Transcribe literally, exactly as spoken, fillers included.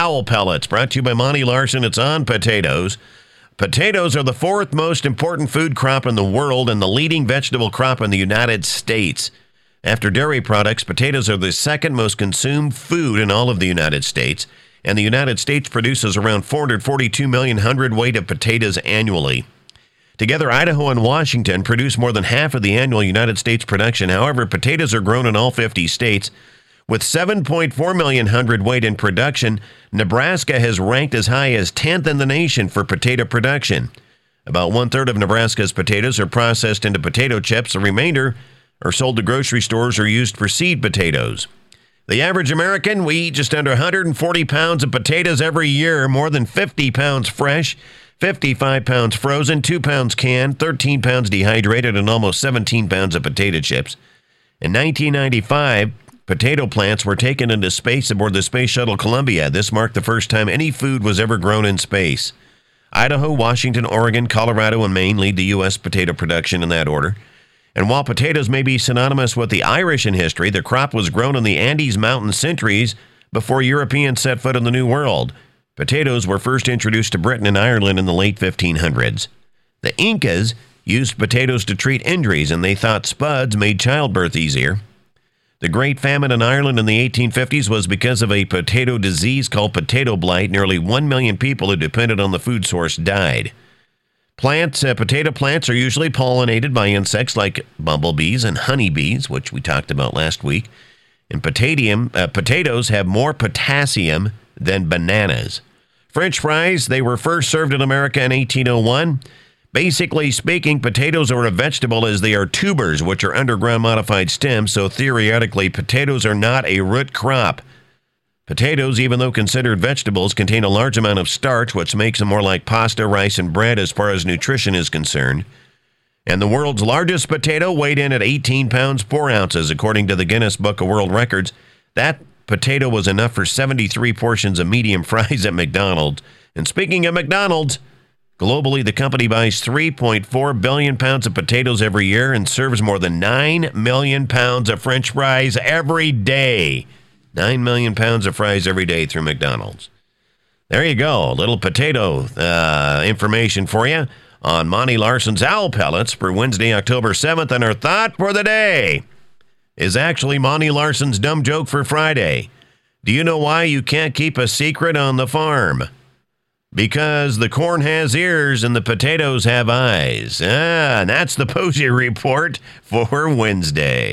Owl Pellets, brought to you by Monty Larson. It's on potatoes. Potatoes are the fourth most important food crop in the world and the leading vegetable crop in the United States. After dairy products, potatoes are the second most consumed food in all of the United States, and the United States produces around four hundred forty-two million hundredweight of potatoes annually. Together, Idaho and Washington produce more than half of the annual United States production. However, potatoes are grown in all fifty states. With seven point four million hundredweight in production, Nebraska has ranked as high as tenth in the nation for potato production. About one-third of Nebraska's potatoes are processed into potato chips. The remainder are sold to grocery stores or used for seed potatoes. The average American, we eat just under one hundred forty pounds of potatoes every year, more than fifty pounds fresh, fifty-five pounds frozen, two pounds canned, thirteen pounds dehydrated, and almost seventeen pounds of potato chips. In nineteen ninety-five, potato plants were taken into space aboard the Space Shuttle Columbia. This marked the first time any food was ever grown in space. Idaho, Washington, Oregon, Colorado, and Maine lead the U S potato production in that order. And while potatoes may be synonymous with the Irish in history, the crop was grown in the Andes Mountain centuries before Europeans set foot in the New World. Potatoes were first introduced to Britain and Ireland in the late fifteen hundreds. The Incas used potatoes to treat injuries, and they thought spuds made childbirth easier. The Great Famine in Ireland in the eighteen fifties was because of a potato disease called potato blight. Nearly one million people who depended on the food source died. Plants, uh, potato plants are usually pollinated by insects like bumblebees and honeybees, which we talked about last week. And potassium, uh, potatoes have more potassium than bananas. French fries, they were first served in America in eighteen oh one. Basically speaking, potatoes are a vegetable as they are tubers, which are underground modified stems, so theoretically, potatoes are not a root crop. Potatoes, even though considered vegetables, contain a large amount of starch, which makes them more like pasta, rice, and bread as far as nutrition is concerned. And the world's largest potato weighed in at eighteen pounds, four ounces, according to the Guinness Book of World Records. That potato was enough for seventy-three portions of medium fries at McDonald's. And speaking of McDonald's, globally, the company buys three point four billion pounds of potatoes every year and serves more than nine million pounds of French fries every day. nine million pounds of fries every day through McDonald's. There you go. A little potato uh, information for you on Monty Larson's Owl Pellets for Wednesday, October seventh. And our thought for the day is actually Monty Larson's dumb joke for Friday. Do you know why you can't keep a secret on the farm? Because the corn has ears and the potatoes have eyes. Ah, and that's the Posey Report for Wednesday.